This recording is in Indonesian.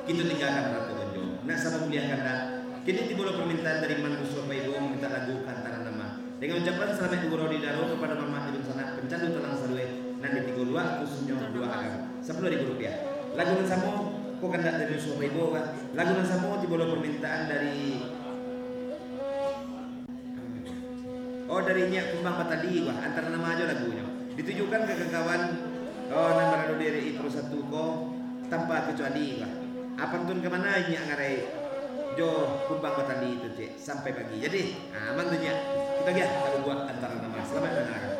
kita tinggalkan ratu gonjo. Nak sama muliakan dah. Kini timbul permintaan dari manusia Bapak Ibu meminta lagu kantaran nama. Dengan ucapan selamat guru di daro kepada Mama Idul Sana pencandu telang salwe nanti 32 khususnya 2 agam 10.000 rupiah. Lagu nan samo ko kandak dari Bapak Ibu kan. Lagu nan samo timbul permintaan dari dari Nyak Kumbang Batadi wah antara nama aja lagunya. Ditujukan ke kawan nama dari Ipro 1 ko tanpa kecuali wah. Apa tun kemana Nyak ngarai Jo Kumbang Batadi itu cek sampai pagi. Jadi aman tuh Nyak. Kita ya kalau buat antara nama selamat mendengarkan.